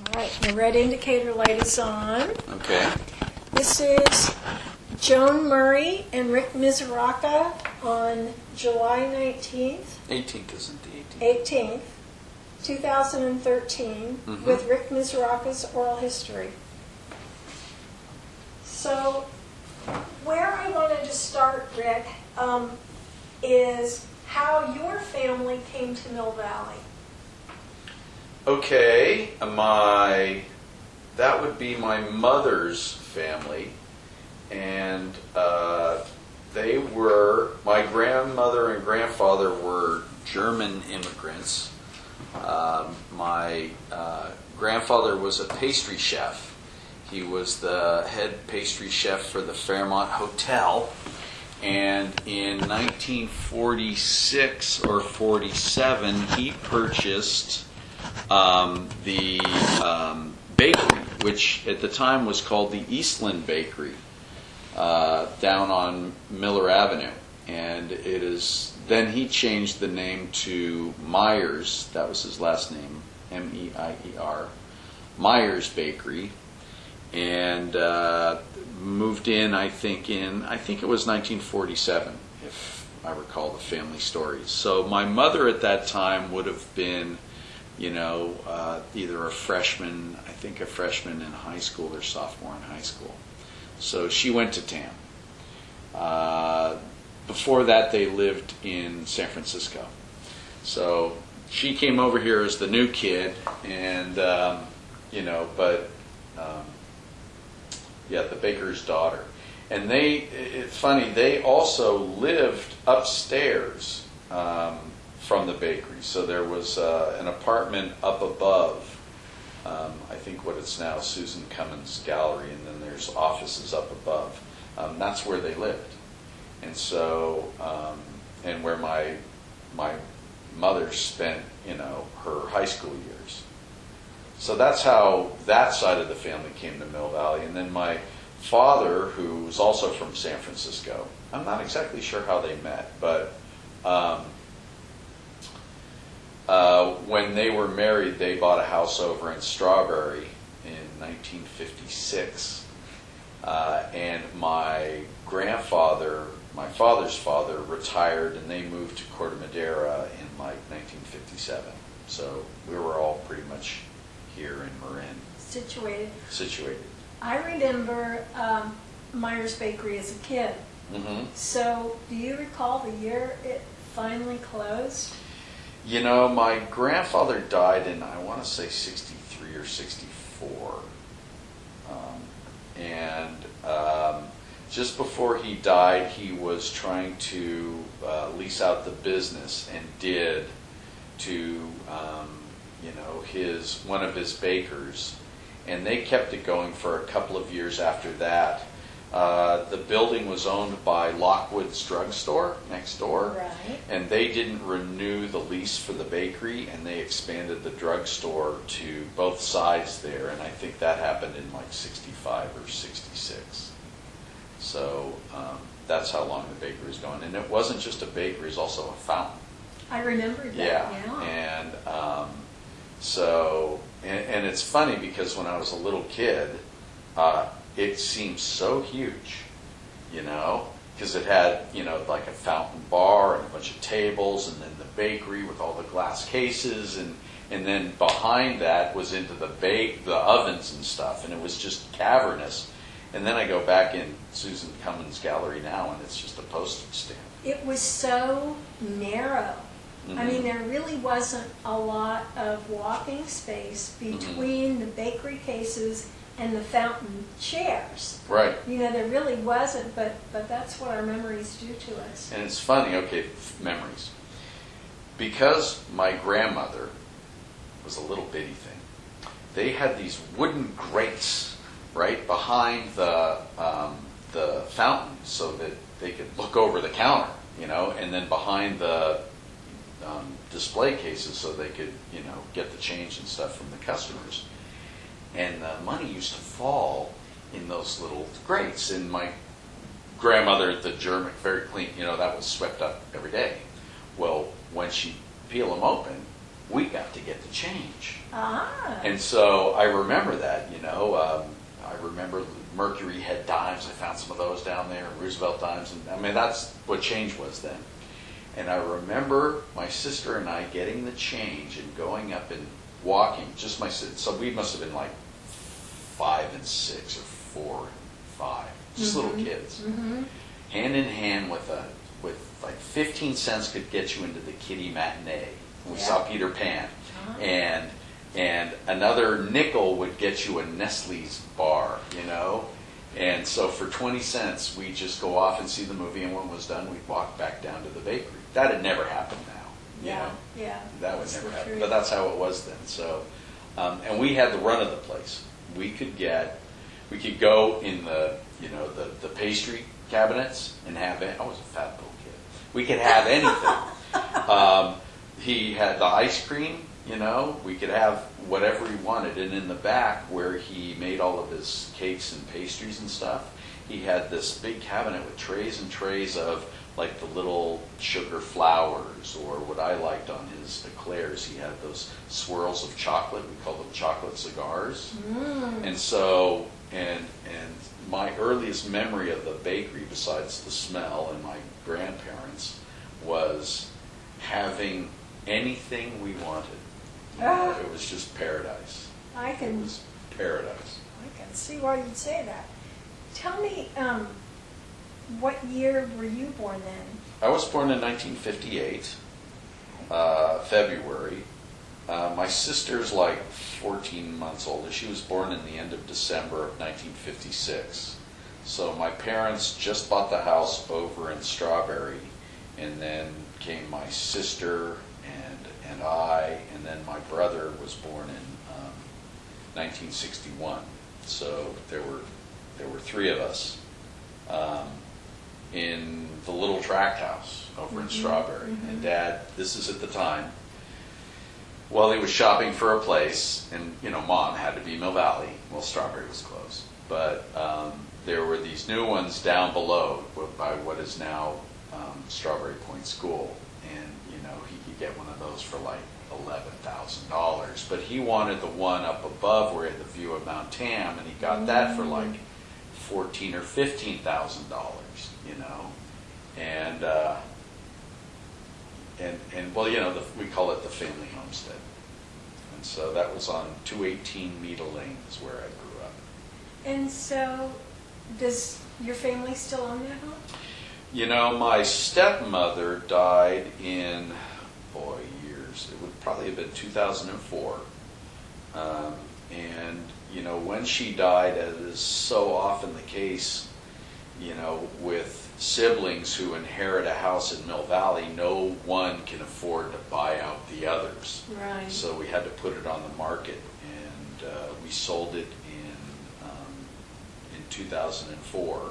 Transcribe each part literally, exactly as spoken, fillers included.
All right, the red indicator light is on. Okay. This is Joan Murray and Rick Mizuraka on July nineteenth, eighteenth isn't the eighteenth. eighteenth, two thousand thirteen, Mhm. with Rick Mizuraka's oral history. So, where I wanted to start, Rick, um, is how your family came to Mill Valley. Okay, my that would be my mother's family, and uh, they were my grandmother and grandfather were German immigrants. Um, my uh, grandfather was a pastry chef. He was the head pastry chef for the Fairmont Hotel, and in nineteen forty-six or forty-seven, he purchased um, the um, bakery, which at the time was called the Eastland Bakery, uh, down on Miller Avenue. And it is then he changed the name to Myers. That was his last name, M E I E R, Myers Bakery, and uh, moved in. I think in I think it was nineteen forty-seven, if I recall the family stories. So my mother at that time would have been, you know, uh, either a freshman, I think a freshman in high school or sophomore in high school. So she went to T A M. Uh, before that, they lived in San Francisco. So she came over here as the new kid, and, um, you know, but, um, yeah, the baker's daughter. And they, it's funny, they also lived upstairs um, from the bakery. So there was uh, an apartment up above, um, I think what it's now Susan Cummins Gallery, and then there's offices up above. Um, that's where they lived. And so, um, and where my my mother spent, you know, her high school years. So that's how that side of the family came to Mill Valley. And then my father, who was also from San Francisco, I'm not exactly sure how they met, but um, uh, when they were married, they bought a house over in Strawberry in nineteen fifty-six. Uh, and my grandfather, my father's father, retired, and they moved to Corte Madera in like nineteen fifty-seven. So we were all pretty much here in Marin. Situated. Situated. I remember um, Myers Bakery as a kid. Mm-hmm. So, do you recall the year it finally closed? You know, my grandfather died in, I want to say, sixty-three or sixty-four. Um, and um, just before he died, he was trying to uh, lease out the business, and did, to um, you know, his one of his bakers, and they kept it going for a couple of years after that. Uh, the building was owned by Lockwood's drugstore next door, Right. and they didn't renew the lease for the bakery, and they expanded the drugstore to both sides there, and I think that happened in like sixty-five or sixty-six. So um, that's how long the bakery was going. And it wasn't just a bakery, it was also a fountain. I remembered that, Yeah, yeah. and um, so, and, and it's funny because when I was a little kid, uh, it seemed so huge, you know, because it had, you know, like a fountain bar and a bunch of tables, and then the bakery with all the glass cases, and and then behind that was into the bake, the ovens and stuff, and it was just cavernous. And then I go back in Susan Cummins Gallery now, and it's just a postage stamp. It was so narrow. Mm-hmm. I mean, there really wasn't a lot of walking space between mm-hmm. the bakery cases and the fountain chairs. Right. You know, there really wasn't, but, but that's what our memories do to us. And it's funny, okay, memories. Because my grandmother was a little bitty thing, they had these wooden grates right behind the um, the fountain so that they could look over the counter, you know, and then behind the um, display cases so they could, you know, get the change and stuff from the customers. And the money used to fall in those little grates. And my grandmother, the German, very clean, you know, that was swept up every day. Well, when she'd peel them open, we got to get the change. Ah. And so I remember that, you know. Um, I remember Mercury had dimes. I found some of those down there, Roosevelt dimes. And I mean, that's what change was then. And I remember my sister and I getting the change and going up and walking, just my sister. So we must have been like five and six or four and five, just Mm-hmm. little kids. Mm-hmm. Hand in hand with a, with like fifteen cents could get you into the kiddie matinee. We Yeah. saw Peter Pan. Uh-huh. And and another nickel would get you a Nestle's bar, you know? And so for twenty cents, we'd just go off and see the movie, and when it was done, we'd walk back down to the bakery. That had never happened now, you Yeah, know? yeah. That would That's never the happen. truth. But that's how it was then. So, um, and we had the run of the place. We could get, we could go in the, you know, the, the pastry cabinets and have it. I was a fat little kid. We could have anything. um, he had the ice cream, you know, we could have whatever he wanted. And in the back where he made all of his cakes and pastries and stuff, he had this big cabinet with trays and trays of like the little sugar flowers, or what I liked on his eclairs, he had those swirls of chocolate. We called them chocolate cigars. Mm. And so, and and my earliest memory of the bakery, besides the smell and my grandparents, was having anything we wanted. You know, Ah. it was just paradise. I It can, was paradise. I can see why you'd say that. Tell me, um, what year were you born then? I was born in nineteen fifty-eight, uh, February. Uh, my sister's like fourteen months older. She was born in the end of December of nineteen fifty-six. So my parents just bought the house over in Strawberry, and then came my sister and and I, and then my brother was born in um, nineteen sixty-one. So there were there were three of us um, in the little tract house over in Mhm, Strawberry. mhm. And Dad, this is at the time, while he was shopping for a place, and you know, Mom had to be Mill Valley. Well, Strawberry was closed, but um, there were these new ones down below by what is now um, Strawberry Point School, and you know, he could get one of those for like eleven thousand dollars. But he wanted the one up above where he had the view of Mount Tam, and he got that for like fourteen or fifteen thousand dollars. You know, and uh, and and well, you know, the, we call it the family homestead. And so that was on two eighteen Meadow Lane is where I grew up. And so, does your family still own that home? You know, my stepmother died in, boy, years. It would probably have been two thousand four. Um, and, you know, when she died, as is so often the case, you know, with siblings who inherit a house in Mill Valley, no one can afford to buy out the others. Right. So we had to put it on the market, and uh, we sold it in um, in two thousand four,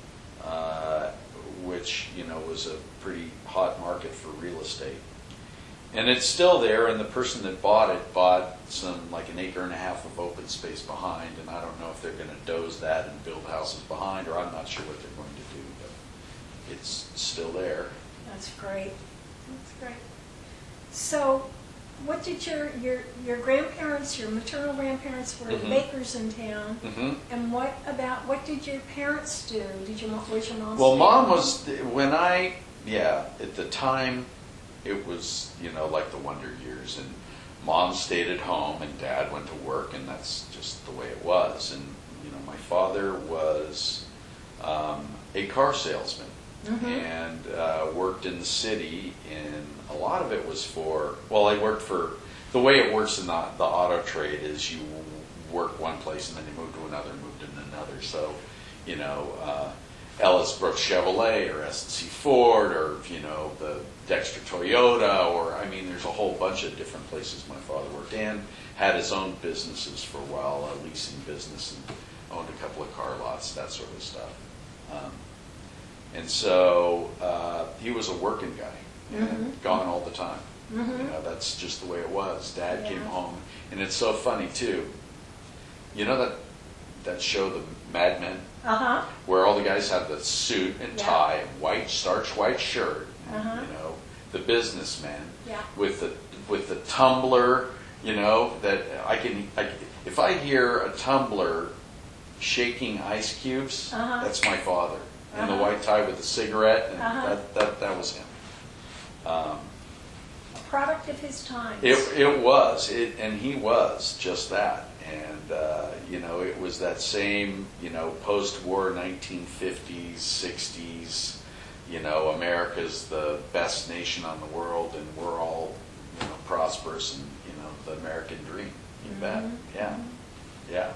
uh, which you know was a pretty hot market for real estate. And it's still there, and the person that bought it bought some, like an acre and a half of open space behind, and I don't know if they're going to doze that and build houses behind, or I'm not sure what they're going to do, but it's still there. That's great. That's great. So, what did your, your, your grandparents, your maternal grandparents were Mhm. bakers in town, Mm-hmm. and what about, what did your parents do? Did your, mo- was your mom Well, stay Mom home? was, when I, yeah, at the time, it was, you know, like the Wonder Years, and Mom stayed at home and Dad went to work, and that's just the way it was. And, you know, my father was um, a car salesman Mhm. and uh, worked in the city, and a lot of it was for, well, I worked for, the way it works in the, the auto trade is you work one place and then you move to another, move to another. So, you know, uh, Ellis Brooks Chevrolet or S and C Ford or, you know, the Dexter Toyota, or, I mean, there's a whole bunch of different places my father worked in, had his own businesses for a while, a leasing business, and owned a couple of car lots, that sort of stuff. Um, and so uh, he was a working guy, and Mhm. gone all the time. Mhm. You know, that's just the way it was. Dad Yeah. came home, and it's so funny, too. You know that, that show, The Mad Men? Uh-huh. Where all the guys have the suit and Yeah. tie and white starch white shirt, and, Uh-huh. you know, the businessmen Yeah. with the with the tumbler, you know, that I can, I, if I hear a tumbler shaking ice cubes, Uh-huh. that's my father. In the Uh-huh. white tie with the cigarette, and Uh-huh. that, that, that was him. Um, A product of his times. It, it was, it, and he was just that. And, uh, you know, it was that same, you know, post-war nineteen fifties, sixties, you know, America's the best nation on the world and we're all, you know, prosperous and, you know, the American dream. You bet. Mhm. Yeah. Yeah.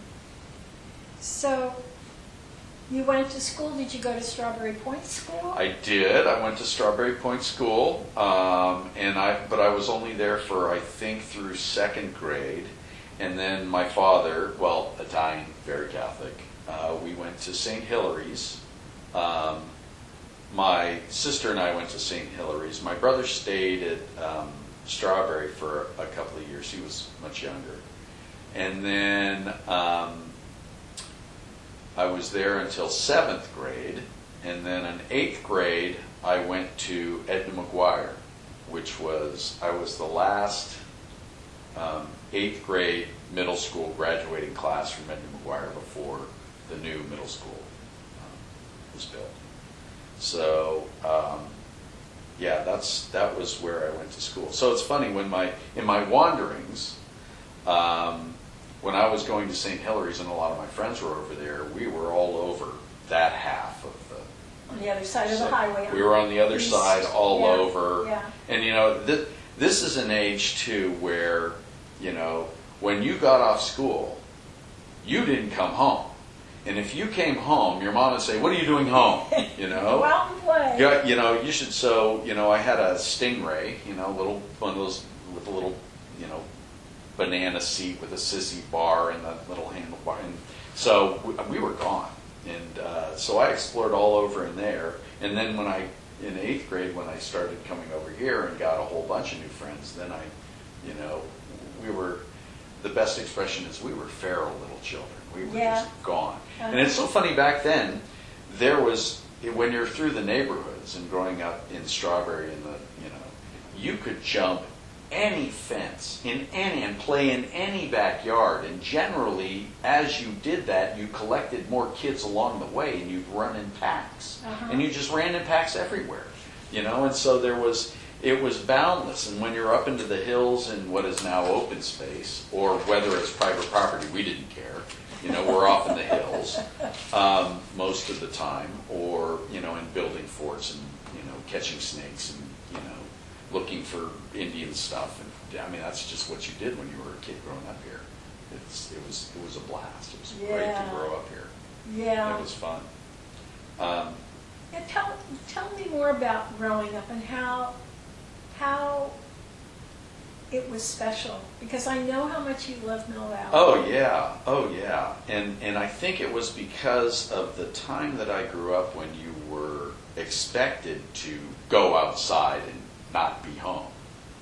So, you went to school. Did you go to Strawberry Point School? I did. I went to Strawberry Point School, um, and I, but I was only there for, I think, through second grade. And then my father, well, Italian, very Catholic, uh, we went to Saint Hilary's. Um, my sister and I went to Saint Hilary's. My brother stayed at um, Strawberry for a couple of years. He was much younger. And then um, I was there until seventh grade. And then in eighth grade, I went to Edna McGuire, which was, I was the last um, eighth grade middle school graduating class from Edna McGuire before the new middle school um, was built. So, um, yeah, that's that was where I went to school. So it's funny, when my in my wanderings, um, when I was going to Saint Hilary's and a lot of my friends were over there, we were all over that half of the... On the other side of So the highway. we were on the other East. side, all Yeah, over. yeah. And you know, th- this is an age too where, you know, when you got off school, you didn't come home. And if you came home, your mom would say, "What are you doing home?" You know. Go out and play. Yeah, you know, you should. So, you know, I had a Stingray, you know, little one of those with a little, you know, banana seat with a sissy bar and the little handlebar. And so we, we were gone. And uh, so I explored all over in there. And then when I, in eighth grade, when I started coming over here and got a whole bunch of new friends, then I, you know, we were, the best expression is we were feral little children. We were Yeah. just gone. Uh-huh. And it's so funny, back then, there was, when you're through the neighborhoods and growing up in Strawberry, in the, you know, you could jump any fence in any and play in any backyard, and generally, as you did that, you collected more kids along the way, and you'd run in packs, Uh-huh. and you just ran in packs everywhere, you know. And so there was, it was boundless. And when you're up into the hills in what is now open space, or whether it's private property, we didn't care. You know, we're off in the hills um, most of the time, or, you know, in building forts and, you know, catching snakes and, you know, looking for Indian stuff. And I mean, that's just what you did when you were a kid growing up here. It's, it was it was a blast. It was great Yeah. to grow up here. Yeah. It was fun. Um, Yeah, tell tell me more about growing up and how how it was special, because I know how much you love Mill Valley. Oh yeah, oh yeah, and and I think it was because of the time that I grew up when you were expected to go outside and not be home,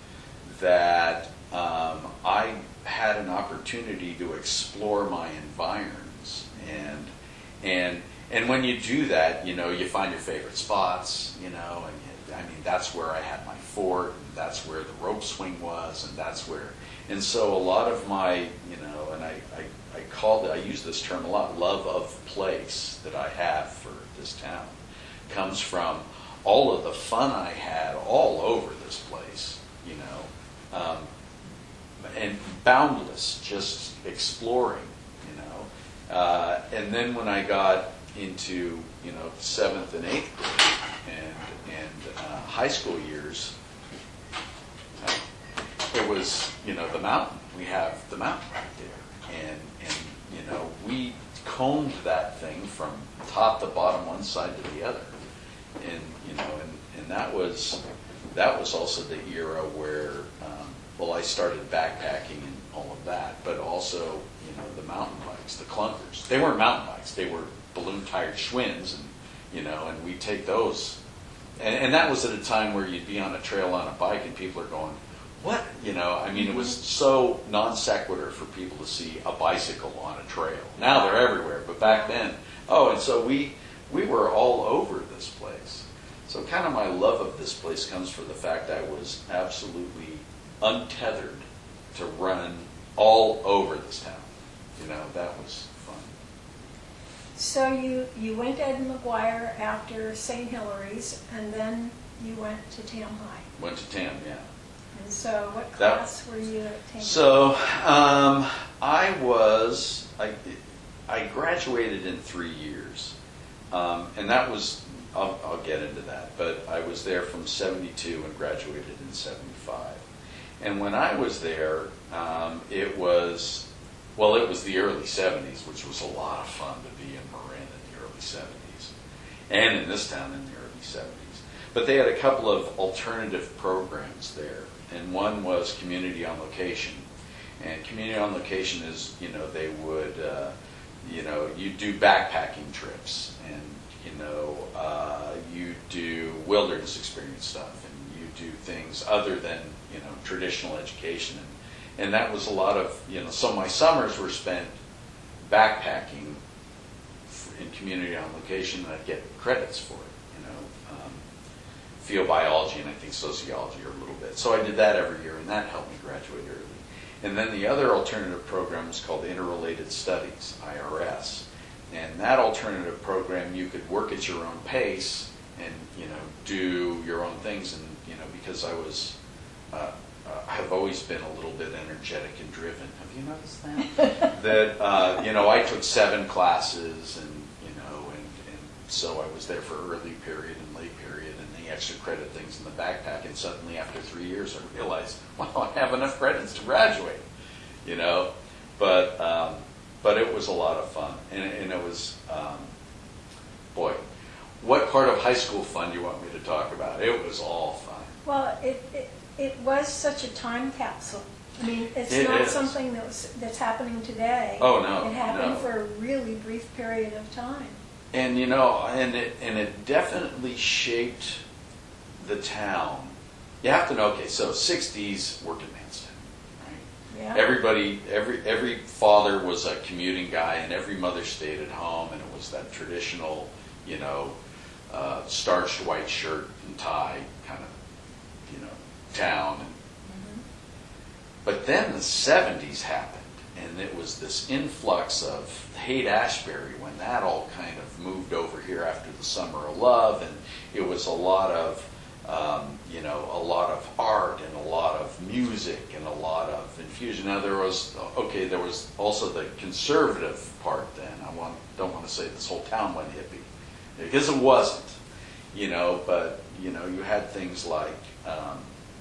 that um, I had an opportunity to explore my environs, and and and when you do that, you know, you find your favorite spots, you know, and you, I mean, that's where I had my fort, and that's where the rope swing was, and that's where, and so a lot of my, you know, and I, I, I called it, I use this term a lot, love of place that I have for this town comes from all of the fun I had all over this place, you know, um, and boundless, just exploring, you know, uh, and then when I got into, you know, seventh and eighth grade and and uh, high school years, uh, it was, you know, the mountain. We have the mountain right there, and and you know, we combed that thing from top to bottom, one side to the other, and you know, and, and that was that was also the era where, um, well, I started backpacking and all of that, but also, you know, the mountain bikes, the clunkers. They weren't mountain bikes; they were balloon-tired Schwinn's, and you know, and we take those, and, and that was at a time where you'd be on a trail on a bike, and people are going, "What?" You know, I mean, it was so non sequitur for people to see a bicycle on a trail. Now they're everywhere, but back then, oh, and so we we were all over this place. So kind of my love of this place comes from the fact I was absolutely untethered to run all over this town. You know, that was fun. So you, you went to Ed McGuire after Saint Hilary's, and then you went to Tam High. Went to Tam, yeah. And so what That- class were you at Tam? So um, I was, I, I graduated in three years. Um, and that was, I'll, I'll get into that, but I was there from seventy-two and graduated in seventy-five. And when I was there, um, it was, well, it was the early seventies, which was a lot of fun to be in Marin in the early seventies, and in this town in the early seventies. But they had a couple of alternative programs there, and one was Community on Location. And Community on Location is, you know, they would, uh, you know, you do backpacking trips, and, you know, uh, you do wilderness experience stuff, and you do things other than, you know, traditional education. And, and that was a lot of, you know, so my summers were spent backpacking in Community on Location, and I'd get credits for it, you know. Um, field biology and I think sociology or a little bit. So I did that every year, and that helped me graduate early. And then the other alternative program was called Interrelated Studies, I R S. And that alternative program, you could work at your own pace and, you know, do your own things. And, you know, because I was, uh, uh, I've always been a little bit energetic and driven. Have you noticed that? that, uh, you know, I took seven classes and, you know, and, and so I was there for early period and late period and the extra credit things in the backpack. And suddenly after three years, I realized, well, I have enough credits to graduate, you know. But, um, but it was a lot of fun. And, and it was, um, boy, what part of high school fun do you want me to talk about? It was all fun. Well, it, it, it was such a time capsule. I mean, it's It not is. something that was, that's happening today. Oh, no, It happened no. for a really brief period of time. And, you know, and it, and it definitely shaped the town. You have to know, okay, so sixties working man's town, right? Yeah. Everybody, every every father was a commuting guy, and every mother stayed at home, and it was that traditional, you know, uh, starched white shirt and tie kind of, you know, town. And, Mhm. but then the seventies happened, and it was this influx of Haight-Ashbury when that all kind of moved over here after the Summer of Love, and it was a lot of, um, you know, a lot of art and a lot of music and a lot of infusion. Now there was, okay, there was also the conservative part then. I want, don't want to say this whole town went hippie, because it wasn't, you know, but, you know, you had things like, um,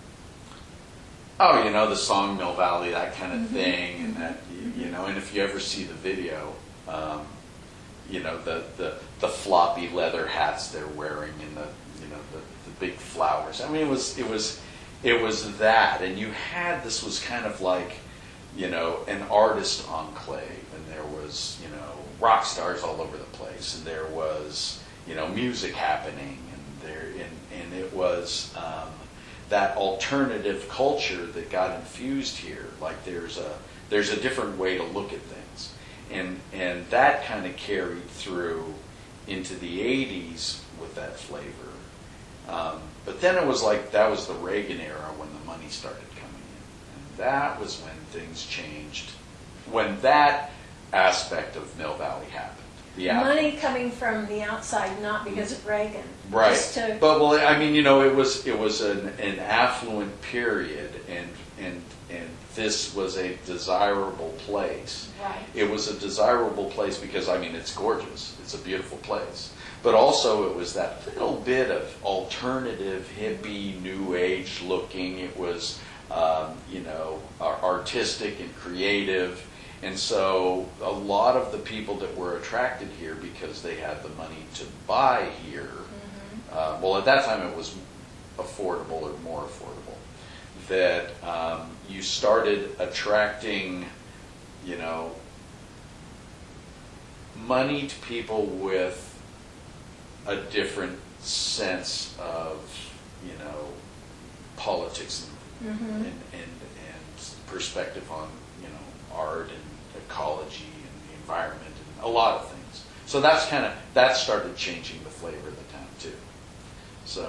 oh, you know, the song Mill Valley, that kind of Mhm. thing, and that, you, you know, and if you ever see the video, um, you know, the, the, the floppy leather hats they're wearing and the, you know, the, the big flowers. I mean, it was, it was, it was that, and you had, this was kind of like, you know, an artist enclave, and there was, you know, rock stars all over the place, and there was, you know, music happening, and there, and, and it was, um, that alternative culture that got infused here. Like there's a there's a different way to look at things, and and that kind of carried through into the eighties with that flavor. Um, but then it was like that was the Reagan era when the money started coming in, and that was when things changed. When that aspect of Mill Valley happened. The Money coming from the outside, not because of Reagan. Right. Just to, But well, I mean, you know, it was it was an, an affluent period, and and and this was a desirable place. right. It was a desirable place because, I mean, it's gorgeous. It's a beautiful place. But also, it was that little bit of alternative, hippie, new age looking. It was, um, you know, ar- artistic and creative. And so a lot of the people that were attracted here because they had the money to buy here, Mm-hmm. uh, well, at that time it was affordable or more affordable, that um, you started attracting, you know, money to people with a different sense of, you know, politics and, Mm-hmm. and, and, and perspective on, you know, art and ecology and the environment and a lot of things. So that's kind of, that started changing the flavor of the town too. So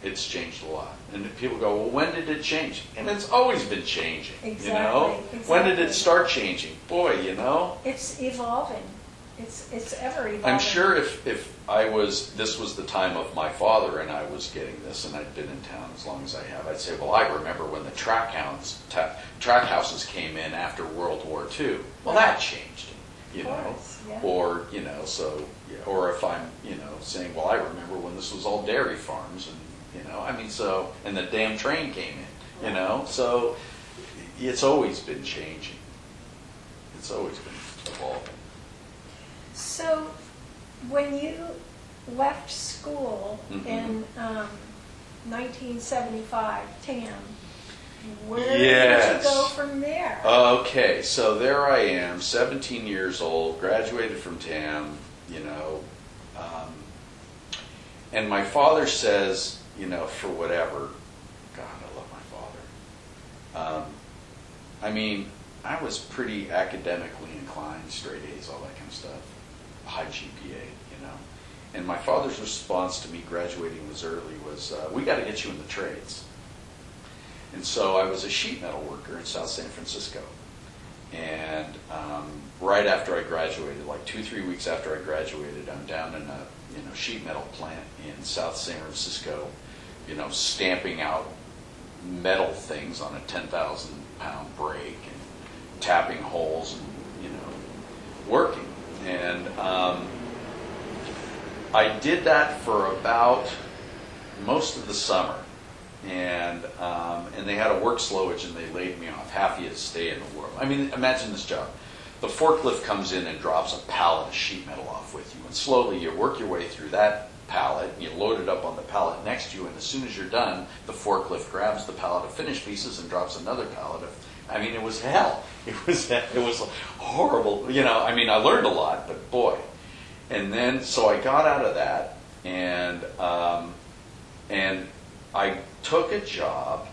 it's changed a lot. And people go, well, when did it change? And it's always been changing, Exactly, you know? When did exactly. it start changing? Boy, you know? It's evolving. It's it's ever evolving. I'm sure if, if I was, this was the time of my father and I was getting this and I'd been in town as long as I have, I'd say, well, I remember when the track, hounds, ta- track houses came in after World War Two. Well, that changed, you Of know? course, yeah. Or, you know, so, yeah, or if I'm, you know, saying, well, I remember when this was all dairy farms and, you know, I mean, so, and the damn train came in, you know? So it's always been changing. It's always been evolving. So, when you left school Mhm. in um, nineteen seventy-five, Tam, where Yes. did you go from there? Okay, so there I am, seventeen years old, graduated from T A M, you know, um, and my father says, you know, for whatever, God, I love my father. Um, I mean, I was pretty academically inclined, straight A's, all that kind of stuff, high G P A, you know. And my father's response to me graduating was early was, uh, we got to get you in the trades. And so I was a sheet metal worker in South San Francisco. And um, right after I graduated, like two, three weeks after I graduated, I'm down in a you know sheet metal plant in South San Francisco, you know, stamping out metal things on a ten thousand pound brake and tapping holes and, you know, working. And um, I did that for about most of the summer. And um, and they had a work slowage and they laid me off. Half you to stay in the world. I mean, imagine this job. The forklift comes in and drops a pallet of sheet metal off with you. And slowly you work your way through that pallet and you load it up on the pallet next to you. And as soon as you're done, the forklift grabs the pallet of finished pieces and drops another pallet of... I mean, it was hell. It was, it was horrible. You know, I mean, I learned a lot, but boy. And then, so I got out of that and... Um, and I took a job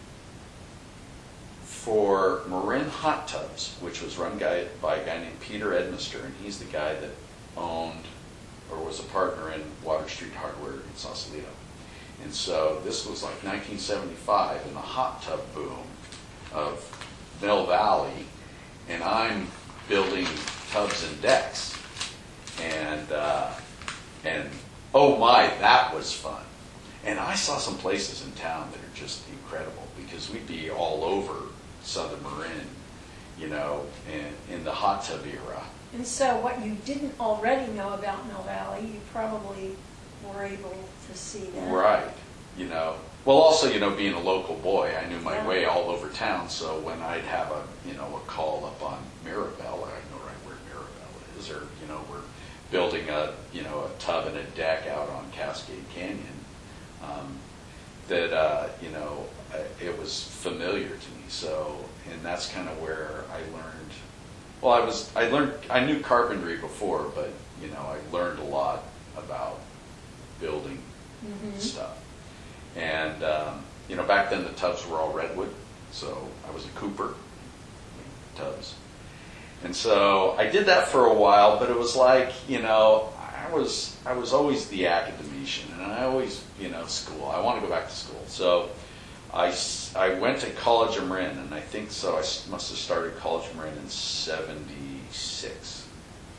for Marin Hot Tubs, which was run guy, by a guy named Peter Edmister, and he's the guy that owned or was a partner in Water Street Hardware in Sausalito. And so this was like nineteen seventy-five in the hot tub boom of Mill Valley, and I'm building tubs and decks. And, uh, and oh my, that was fun. And I saw some places in town that are just incredible because we'd be all over Southern Marin, you know, in, in the hot tub era. And so what you didn't already know about Mill Valley, you probably were able to see that. Right. You know, well, also, you know, being a local boy, I knew my Yeah. way all over town. So when I'd have a, you know, a call up on Mirabelle, I know right where Mirabelle is, or, you know, we're building a, you know, a tub and a deck out on Cascade Canyon. Um, that, uh, you know, it was familiar to me. So, and that's kind of where I learned, well, I was, I learned, I knew carpentry before, but, you know, I learned a lot about building Mm-hmm. stuff. And, um, you know, back then the tubs were all redwood, so I was a cooper, tubs. And so I did that for a while, but it was like, you know, I was I was always the academician, and I always, you know, school. I want to go back to school. So I, I went to College of Marin, and I think so. I must have started College of Marin in seventy-six.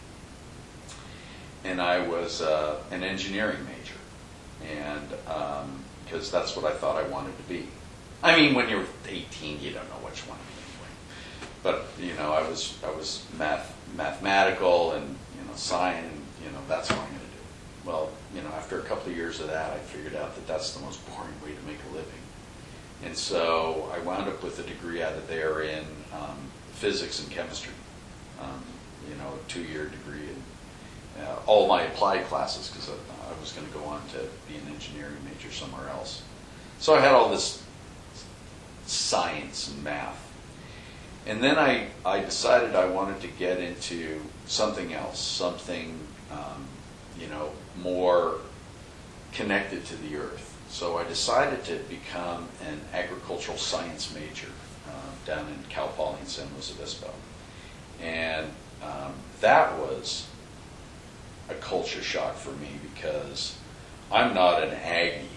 And I was uh, an engineering major, and because um, that's what I thought I wanted to be. I mean, when you're eighteen, you don't know what you want to be anyway. But, you know, I was I was math, mathematical and, you know, science. You know, that's what I'm going to do. Well, you know, after a couple of years of that, I figured out that that's the most boring way to make a living. And so I wound up with a degree out of there in um, physics and chemistry, um, you know, a two-year degree in uh, all my applied classes because I, I was going to go on to be an engineering major somewhere else. So I had all this science and math. And then I, I decided I wanted to get into something else, something Um, you know, more connected to the earth. So I decided to become an agricultural science major uh, down in Cal Poly in San Luis Obispo. And um, that was a culture shock for me because I'm not an Aggie.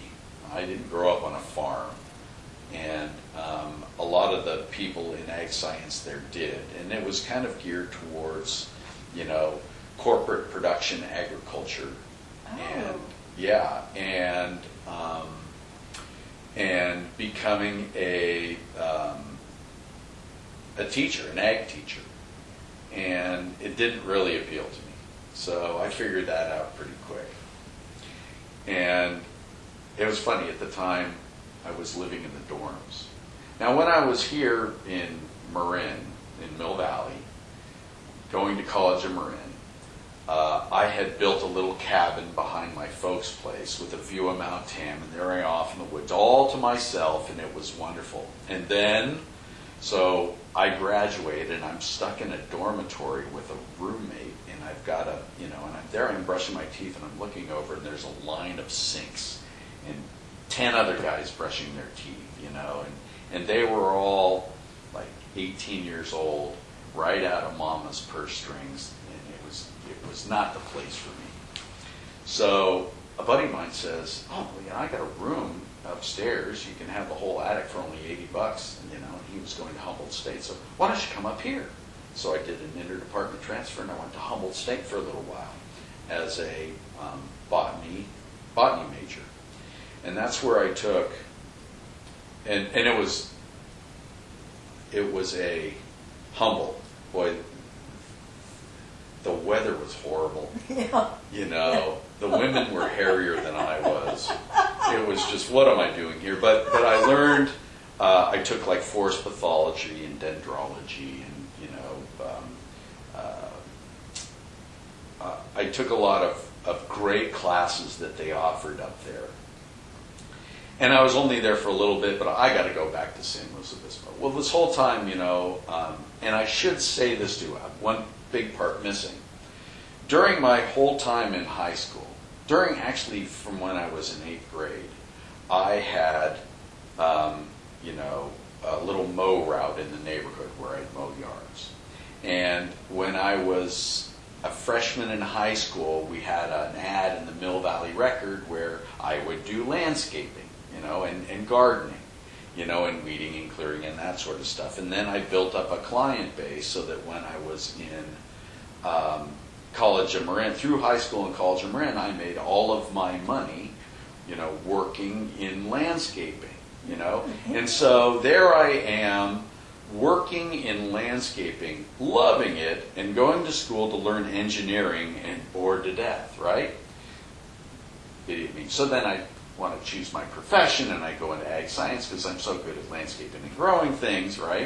I didn't grow up on a farm. And um, a lot of the people in ag science there did. And it was kind of geared towards, you know, corporate production agriculture. Oh. And yeah, and um, and becoming a um, a teacher, an ag teacher. And it didn't really appeal to me. So I figured that out pretty quick. And it was funny, at the time, I was living in the dorms. Now, when I was here in Marin, in Mill Valley, going to college in Marin, uh, I had built a little cabin behind my folks' place with a view of Mount Tam, and there I off in the woods, all to myself, and it was wonderful. And then, so I graduated, and I'm stuck in a dormitory with a roommate, and I've got a, you know, and I'm there, I'm brushing my teeth, and I'm looking over, and there's a line of sinks, and ten other guys brushing their teeth, you know, and, and they were all like eighteen years old, right out of mama's purse strings, and it was it was not the place for me. So a buddy of mine says, oh, well, yeah, I got a room upstairs, you can have the whole attic for only eighty bucks, you know, and he was going to Humboldt State, so why don't you come up here? So I did an interdepartment transfer, and I went to Humboldt State for a little while as a um, botany botany major. And that's where I took, and, and it was, it was a Humboldt. Boy, the weather was horrible. Yeah. You know, the women were hairier than I was. It was just, what am I doing here? But but I learned, uh, I took like forest pathology and dendrology, and, you know, um, uh, uh, I took a lot of, of great classes that they offered up there. And I was only there for a little bit, but I got to go back to San Luis Obispo. Well, this whole time, you know, um, and I should say this too, I have one big part missing. During my whole time in high school, during actually from when I was in eighth grade, I had, um, you know, a little mow route in the neighborhood where I'd mow yards. And when I was a freshman in high school, we had an ad in the Mill Valley Record where I would do landscaping, you know, and, and gardening, you know, and weeding and clearing and that sort of stuff. And then I built up a client base so that when I was in um, College of Marin, through high school and College of Marin, I made all of my money, you know, working in landscaping, you know. And so there I am, working in landscaping, loving it, and going to school to learn engineering and bored to death, right? Idiot me. So then I want to choose my profession, and I go into ag science because I'm so good at landscaping and growing things, right?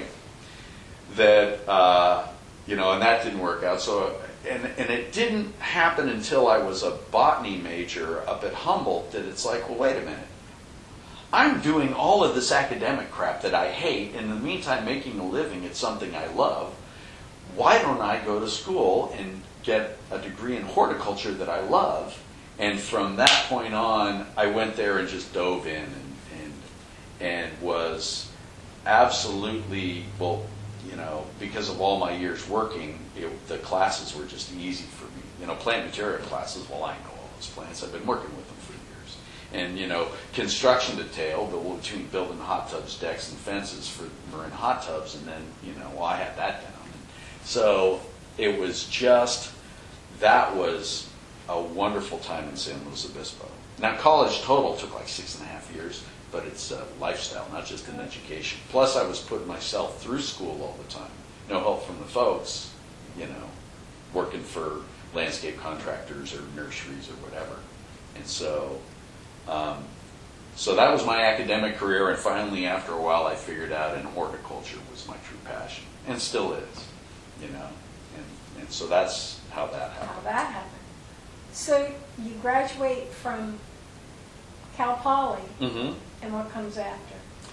That, uh, you know, and that didn't work out. So, and, and it didn't happen until I was a botany major up at Humboldt that it's like, well, wait a minute. I'm doing all of this academic crap that I hate, and in the meantime making a living at something I love. Why don't I go to school and get a degree in horticulture that I love? And from that point on, I went there and just dove in and and, and was absolutely, well, you know, because of all my years working, it, the classes were just easy for me. You know, plant material classes, well, I know all those plants. I've been working with them for years. And, you know, construction detail, between building hot tubs, decks, and fences for Marin hot tubs, and then, you know, well, I had that down. So it was just, that was a wonderful time in San Luis Obispo. Now, college total took like six and a half years, but it's a lifestyle, not just an education. Plus, I was putting myself through school all the time. No help from the folks, you know, working for landscape contractors or nurseries or whatever. And so, um, so that was my academic career, and finally, after a while, I figured out, and horticulture was my true passion, and still is, you know. And, and so that's how that happened. How that happened. So you graduate from Cal Poly, Mm-hmm. and what comes after?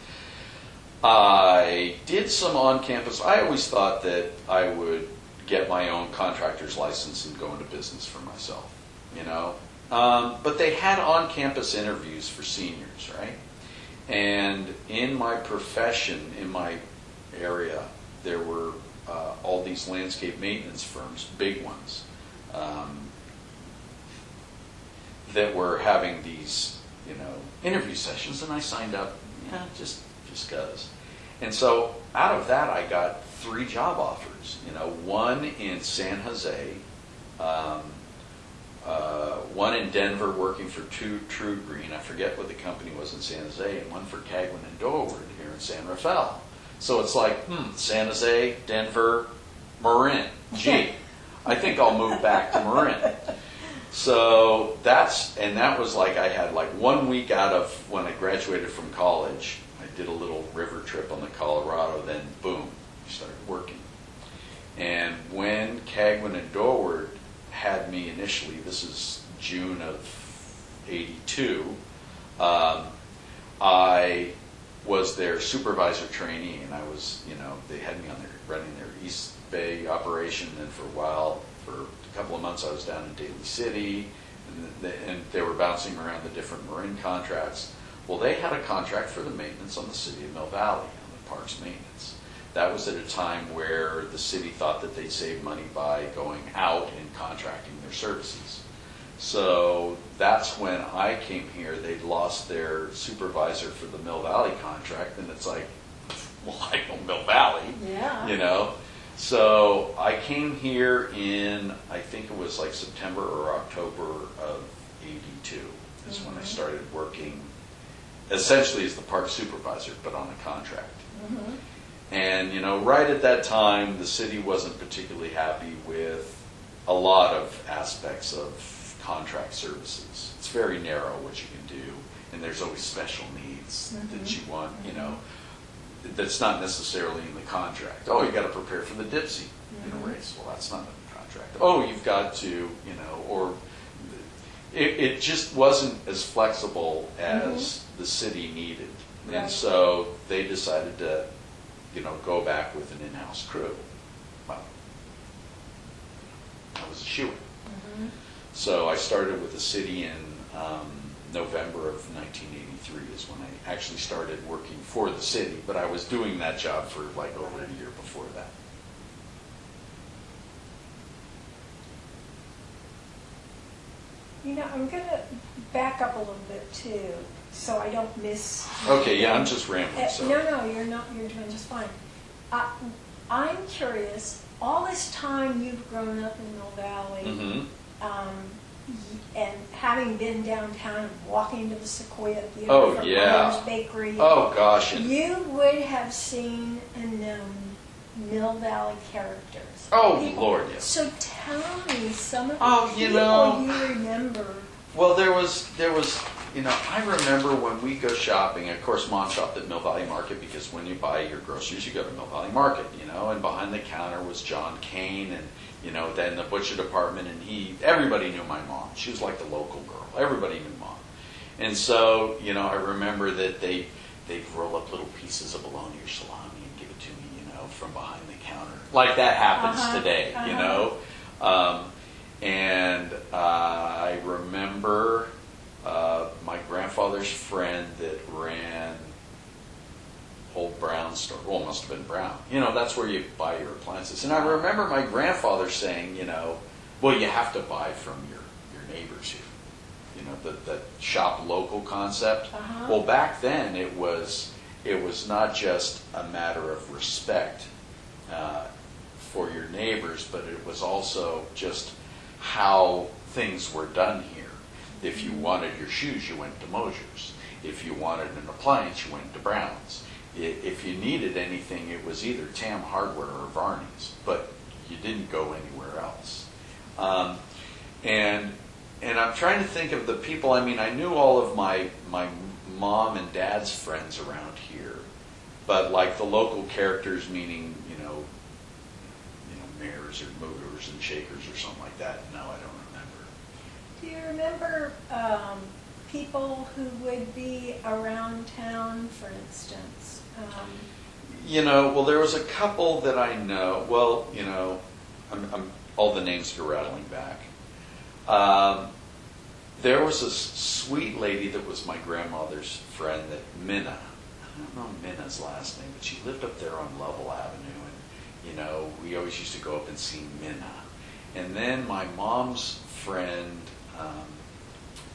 I did some on-campus. I always thought that I would get my own contractor's license and go into business for myself, you know. Um, but they had on-campus interviews for seniors, right? And in my profession, in my area, there were uh, all these landscape maintenance firms, big ones, um, that were having these you know, interview sessions, and I signed up, yeah, just just cause. And so out of that, I got three job offers. You know, one in San Jose, um, uh, one in Denver working for True, True Green. I forget what the company was in San Jose, and one for Cagwin and Dorward here in San Rafael. So it's like, hmm, San Jose, Denver, Marin. Gee, I think I'll move back to Marin. So that's, and that was like, I had like one week out of when I graduated from college. I did a little river trip on the Colorado, then boom, I started working. And when Cagwin and Dorward had me initially, this is June of eighty-two, um, I was their supervisor trainee, and I was, you know, they had me on their, running their East Bay operation, and for a while, for a couple of months I was down in Daly City, and, the, and they were bouncing around the different Marin contracts. Well, they had a contract for the maintenance on the city of Mill Valley, on the parks maintenance. That was at a time where the city thought that they'd save money by going out and contracting their services. So that's when I came here. They'd lost their supervisor for the Mill Valley contract, and it's like, well, I know Mill Valley, Yeah. you know. So I came here in, I think it was like September or October of eighty-two is mm-hmm. when I started working essentially as the park supervisor, but on a contract. Mm-hmm. And, you know, right at that time, the city wasn't particularly happy with a lot of aspects of contract services. It's very narrow what you can do, and there's always special needs mm-hmm. that you want, you know, that's not necessarily in the contract. Oh, you got to prepare for the Dipsy mm-hmm. in a race. Well, that's not in the contract. Oh, you've got to, you know, or it, it just wasn't as flexible as mm-hmm. the city needed. Right. And so they decided to, you know, go back with an in-house crew. Well, I was a shoo-in. Mm-hmm. So I started with the city in um, November of nineteen eighty-three is when I actually started working for the city, but I was doing that job for like over a year before that. You know, I'm going to back up a little bit too, so I don't miss. Okay, yeah, I'm just rambling. Uh, So. no, no, you're not. You're doing just fine. Uh, I'm curious. All this time you've grown up in Mill Valley, Mm-hmm. um, and having been downtown and walking to the Sequoia Theater Oh, from yeah. Myers Bakery, Oh gosh. And, you would have seen and known Mill Valley characters. oh People. Lord, yes. So tell me some of the Oh, people you know- you remember. Well, there was, there was, you know, I remember when we go shopping, of course, Mom shopped at Mill Valley Market because when you buy your groceries, you go to Mill Valley Market, you know, and behind the counter was John Kane and, you know, then the butcher department, and he, everybody knew my mom. She was like the local girl. Everybody knew Mom. And so, you know, I remember that they, they'd roll up little pieces of bologna or salami and give it to me, you know, from behind the counter. Like that happens Uh-huh, today, uh-huh. you know. Um, and uh, I remember uh, my grandfather's friend that ran Old Brown store. Well, it must have been Brown. You know, that's where you buy your appliances. And I remember my grandfather saying, you know, well, you have to buy from your, your neighbors here. You know, the, the shop local concept. Uh-huh. Well, back then it was it was not just a matter of respect uh, for your neighbors, but it was also just how things were done here. If you wanted your shoes, you went to Mosier's. If you wanted an appliance, you went to Brown's. If you needed anything, it was either Tam Hardware or Varney's, but you didn't go anywhere else. Um, and and I'm trying to think of the people. I mean, I knew all of my my mom and dad's friends around here, but like the local characters, meaning you know, you know, mayors or movers and shakers or something like that. No, I don't remember. Do you remember um, people who would be around town, for instance? Um, You know, well, there was a couple that I know. Well, you know, I'm, I'm, all the names are rattling back. Um, there was a sweet lady that was my grandmother's friend, that Minna. I don't know Minna's last name, but she lived up there on Lovell Avenue, and you know, we always used to go up and see Minna. And then my mom's friend, um,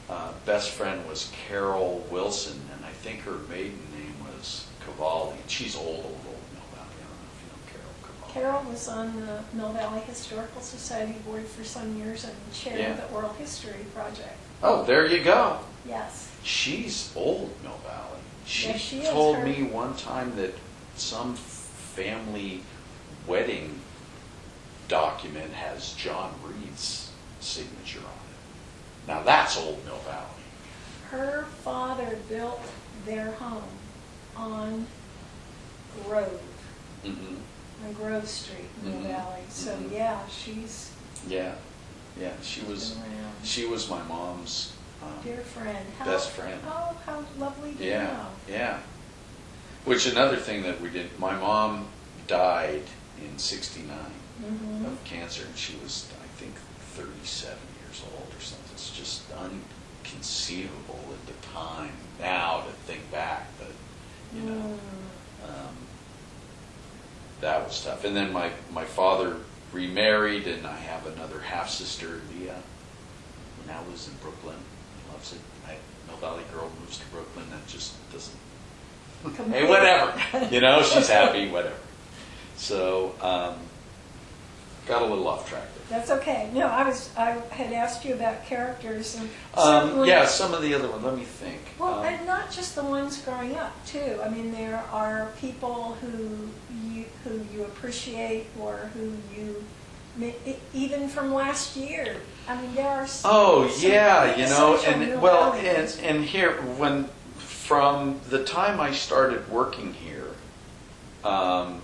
uh, best friend was Carol Wilson, and I think her maiden name was Cavalli. She's old, old, old Mill Valley. I don't know if you know Carol Cavalli. Carol was on the Mill Valley Historical Society board for some years and chaired Yeah. the Oral History Project. Oh, there you go. Yes. She's old, Mill Valley. She, Yes, she is. told Her- me one time that some family wedding document has John Reed's signature on it. Now that's old Mill Valley. Her father built their home on Grove, Mm-hmm. on Grove Street in Mhm. Mill Valley. So Mhm. yeah, she's Yeah, yeah. She was, been around. she was my mom's um, Dear friend. How, best friend. Oh, how lovely to Yeah, know. yeah. Which another thing that we did, my mom died in sixty-nine Mm-hmm. of cancer, and she was, I think, thirty-seven years old or something. It's just inconceivable at the time now to think back, but, you know, Mm. um, that was tough. And then my, my father remarried, and I have another half-sister, Leah, who now lives in Brooklyn. Loves it. I, Mill Valley girl moves to Brooklyn, that just doesn't, hey, whatever. You know, she's happy, whatever. So, um, got a little off track there. That's okay. No, I was, I had asked you about characters and Um, certainly- yeah, some of the other ones, let me think. Well, Um, and not just the ones growing up, too. I mean, there are people who you who you appreciate or who you, e- even from last year. I mean, there are. Some, Oh, some yeah, you know, quintessential and, Mill well, Valley and, kids. and here, when, from the time I started working here, um,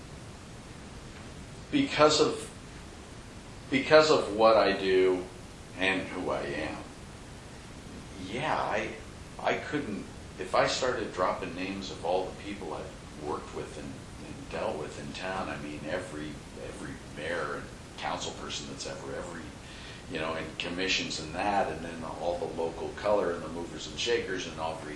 because of, because of what I do and who I am, yeah, I, I couldn't, if I started dropping names of all the people I've worked with and, and dealt with in town, I mean, every, every mayor and council person that's ever, every, you know, and commissions and that, and then all the local color and the movers and shakers and every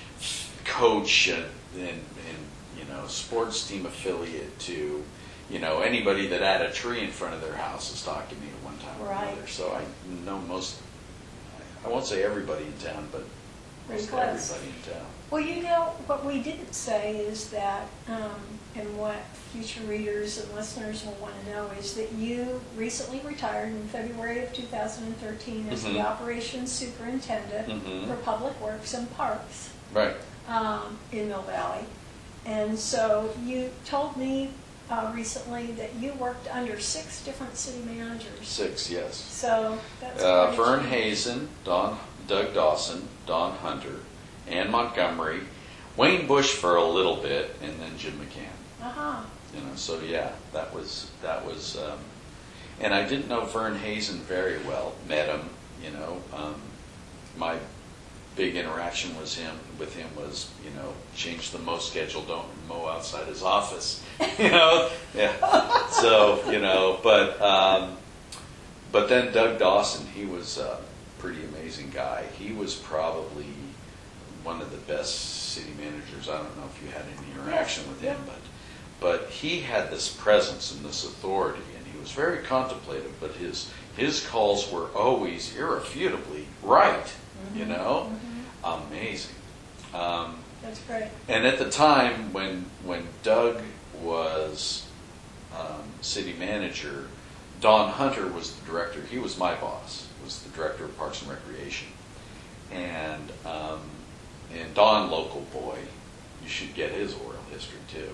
coach and, and, and, you know, sports team affiliate to, you know, anybody that had a tree in front of their house is talking to me at one time or Right. another. So I know most, I won't say everybody in town, but Pretty most close. everybody in town. Well, you know, what we didn't say is that, um, and what future readers and listeners will want to know is that you recently retired in February of two thousand thirteen as Mhm. the operations superintendent Mhm. for Public Works and Parks Right. um, in Mill Valley. And so you told me uh, recently that you worked under six different city managers. Six, yes. So that's Uh, quite a Vern change. Hazen, Don, Doug Dawson, Don Hunter, Ann Montgomery, Wayne Bush for a little bit, and then Jim McCann. Uh-huh. You know, so yeah, that was that was, um, and I didn't know Vern Hazen very well. Met him, you know. Um, my big interaction was him with him was, you know, change the mow schedule, don't mow outside his office. You know, yeah. So you know, but um, but then Doug Dawson, he was a pretty amazing guy. He was probably one of the best city managers. I don't know if you had any interaction with him, Yeah. but but he had this presence and this authority, and he was very contemplative. But his his calls were always irrefutably right. You know, Mhm. amazing. Um, That's great. and at the time when when Doug was um, city manager, Don Hunter was the director. He was my boss. Was the director of Parks and Recreation, and um, and Don, local boy, you should get his oral history too.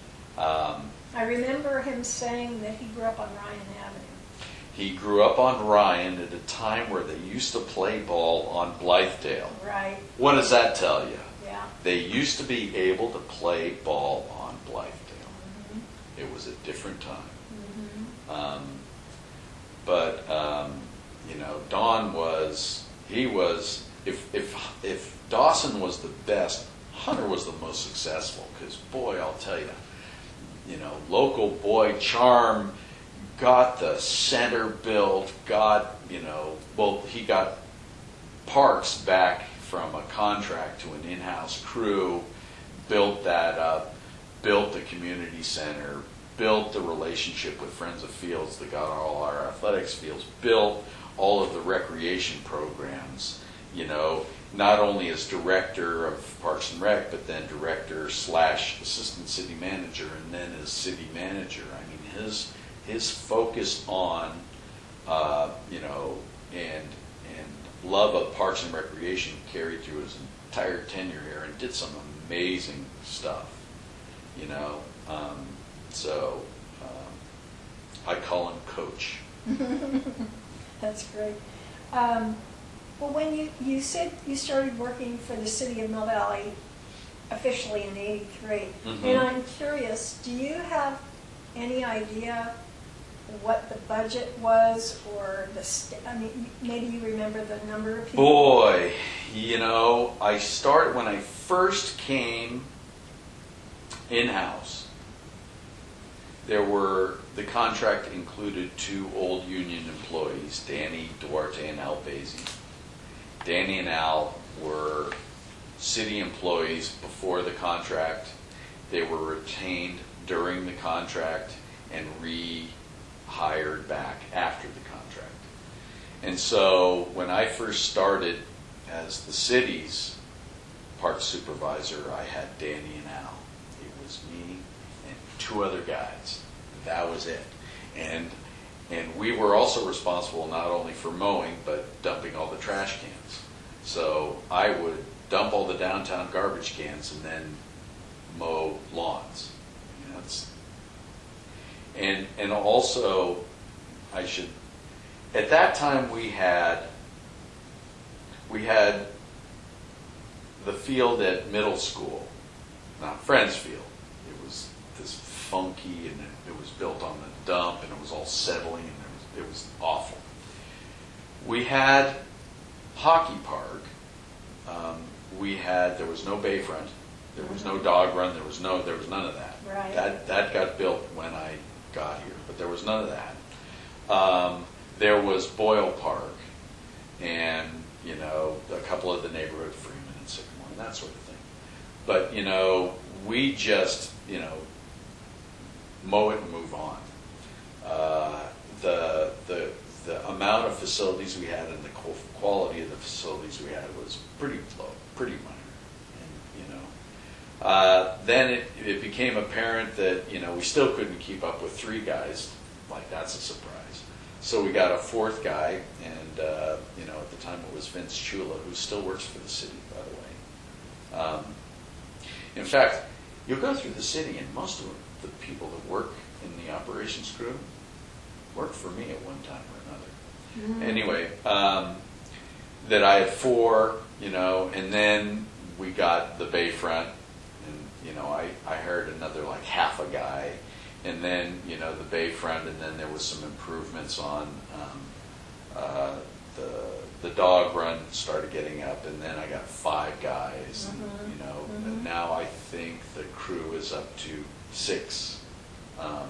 Um, I remember him saying that he grew up on Ryan Avenue. he grew up on Ryan at a time where they used to play ball on Blythedale. Right. What does that tell you? Yeah. They used to be able to play ball on Blythedale. Mhm. It was a different time. Mhm. Um, but um, you know, Don was he was if if if Dawson was the best, Hunter was the most successful. Because boy, I'll tell you, you know, local boy charm, got the center built, got you know, well, he got Parks back from a contract to an in-house crew, built that up, built the community center, built the relationship with Friends of Fields that got all our athletics fields, built all of the recreation programs, you know, not only as director of Parks and Rec, but then director slash assistant city manager, and then as city manager. I mean, his his focus on, uh, you know, and and love of Parks and Recreation carried through his entire tenure here, and did some amazing stuff, you know. Um, so um, I call him Coach. That's great. Um, well, when you, you said you started working for the city of Mill Valley officially in eighty-three, Mm-hmm. and I'm curious, do you have any idea what the budget was, or the, st- I mean, maybe you remember the number of people? Boy, you know, I started when I first came in-house. There were, the contract included two old union employees, Danny Duarte and Al Basie. Danny and Al were city employees before the contract. They were retained during the contract and rehired back after the contract. And so when I first started as the city's park supervisor, I had Danny and Al. It was me and two other guys. That was it. And and we were also responsible not only for mowing, but dumping all the trash cans. So I would dump all the downtown garbage cans and then mow lawns. You know, it's, and and also, I should, at that time we had, we had the field at middle school, not Friends Field. It was this funky, and it, it was built on the dump, and it was all settling, and it was, it was awful. We had hockey park. Um, we had, there was no bayfront, there was no dog run, there was no, there was none of that. Right. That that got built when I got here, but there was none of that. Um, there was Boyle Park, and you know, a couple of the neighborhood, Freeman and Sycamore, and that sort of thing. But you know, we just, you know, mow it and move on. Uh, the the the amount of facilities we had and the quality of the facilities we had was pretty low, pretty minor. And, you know, uh, then it, it became apparent that, you know, we still couldn't keep up with three guys. Like, that's a surprise. So we got a fourth guy, and, uh, you know, at the time it was Vince Chula, who still works for the city, by the way. Um, in fact, you'll go through the city, and most of the people that work in the operations crew worked for me at one time or another. Mm-hmm. Anyway, um, that I had four, you know, and then we got the Bayfront, and, you know, I, I hired another like half a guy, and then, you know, the Bayfront, and then there was some improvements on um, uh, the the dog run started getting up, and then I got five guys, mm-hmm. and, you know, mm-hmm. and now I think the crew is up to six, um,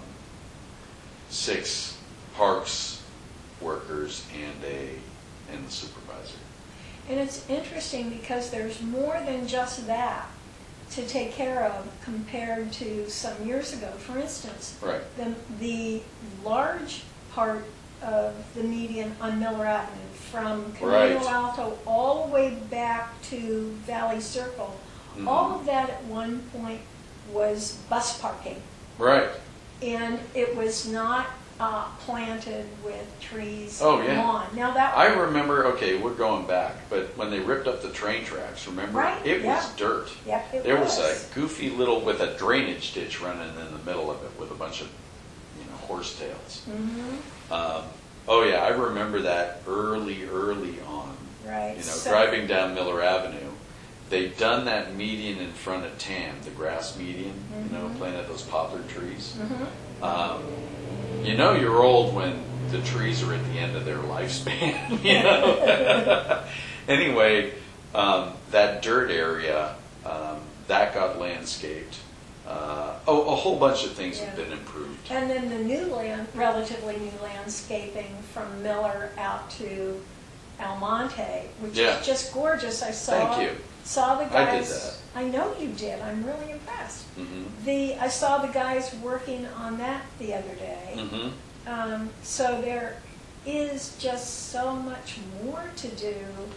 six parks workers and a and the supervisor. And it's interesting because there's more than just that to take care of compared to some years ago. For instance, right. the, the large part of the median on Miller Avenue from Camino right. Alto all the way back to Valley Circle, mm-hmm. all of that at one point was bus parking. Right. And it was not uh, planted with trees oh, and yeah. lawn. Now that I remember, okay, we're going back, but when they ripped up the train tracks, remember? Right, it yeah. was dirt. Yep, it there was. was a goofy little, with a drainage ditch running in the middle of it with a bunch of, you know, horsetails. Mm-hmm. Um, oh, yeah, I remember that early, early on. Right. You know, so, driving down Miller Avenue. They'd done that median in front of Tam, the grass median, mm-hmm. you know, planted those poplar trees. Mm-hmm. Um, you know you're old when the trees are at the end of their lifespan, you know. Anyway, um, that dirt area, um, that got landscaped. Uh, oh, a whole bunch of things yeah. have been improved. And then the new land, relatively new landscaping from Miller out to Almonte, which yeah. is just gorgeous. I saw. Thank you. Saw the guys. I did that. I know you did. I'm really impressed. Mm-hmm. The I saw the guys working on that the other day. Mm-hmm. Um, so there is just so much more to do.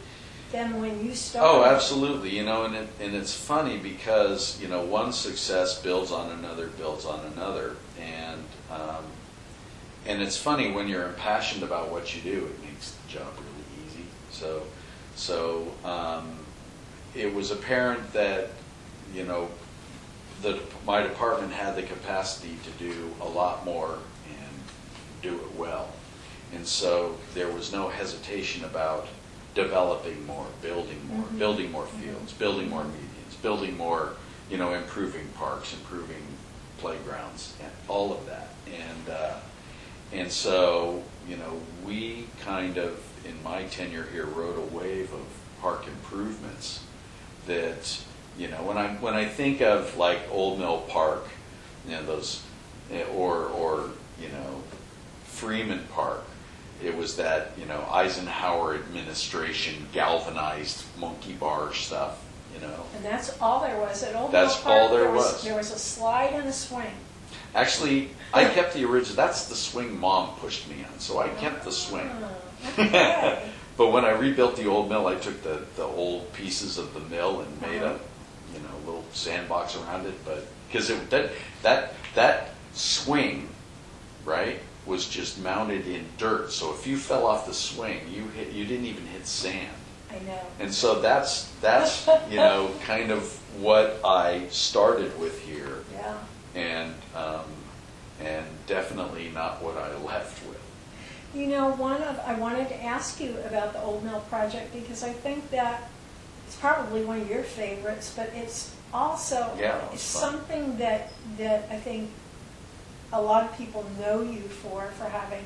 than when you started. Oh, absolutely. You know, and it, and it's funny because, you know, one success builds on another, builds on another, and um, and it's funny when you're impassioned about what you do, it makes the job really easy. So, so um, it was apparent that, you know, the my department had the capacity to do a lot more and do it well, and so there was no hesitation about developing more, building more, Mm-hmm. building more fields, building more medians, building more, you know, improving parks, improving playgrounds, and all of that. And uh, and so, you know, we kind of, in my tenure here, rode a wave of park improvements that, you know, when I when I think of like Old Mill Park, you know, those, or or you know, Freeman Park. It was that, you know, Eisenhower administration galvanized monkey bar stuff, you know. And that's all there was at Old Mill That's Park. all there was. There was a slide and a swing. Actually, I kept the original. That's the swing Mom pushed me on, so I kept the swing. Oh, okay. But when I rebuilt the old mill, I took the, the old pieces of the mill and made a, you know, little sandbox around it. But because it that that that swing, right, was just mounted in dirt. So if you fell off the swing, you hit you didn't even hit sand. I know. And so that's that's you know kind of what I started with here, Yeah. and um, and definitely not what I left with. You know, one of I wanted to ask you about the Old Mill project because I think that it's probably one of your favorites, but it's also Yeah, it was it's fun. something that that I think a lot of people know you for for having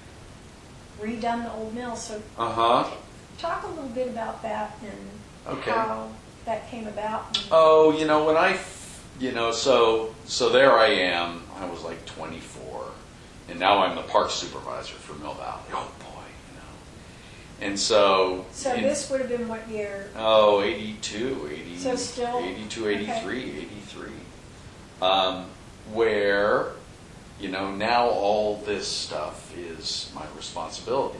redone the old mill. So Uh huh. talk a little bit about that and Okay. how that came about. And, Oh, you know, when I, f- you know, so so there I am. I was like twenty-four, and now I'm the park supervisor for Mill Valley. Oh boy, you know. And so. so in- this would have been what year? Oh, eighty-two, eighty, So still- eighty-two, eighty-three, eighty-three. Um, where, you know, now all this stuff is my responsibility.